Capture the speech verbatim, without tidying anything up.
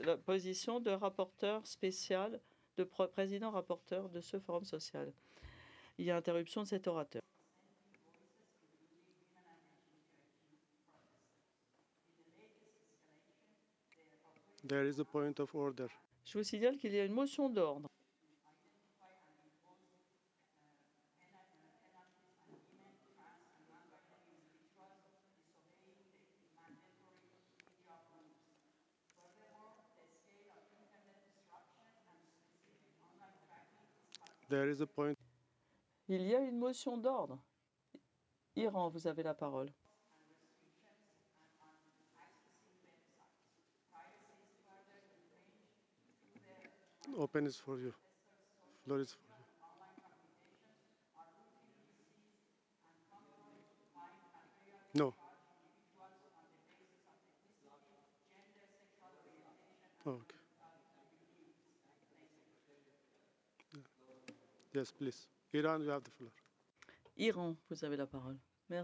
la position de rapporteur spécial, de président rapporteur de ce forum social. Il y a interruption de cet orateur. There is a point of order. Je vous signale qu'il y a une motion d'ordre. There is a point. Il y a une motion d'ordre. Iran, vous avez la parole. Open is for you. Floor is for you. No. Okay. Yes, please. Iran, you have the floor. Iran, vous avez la parole.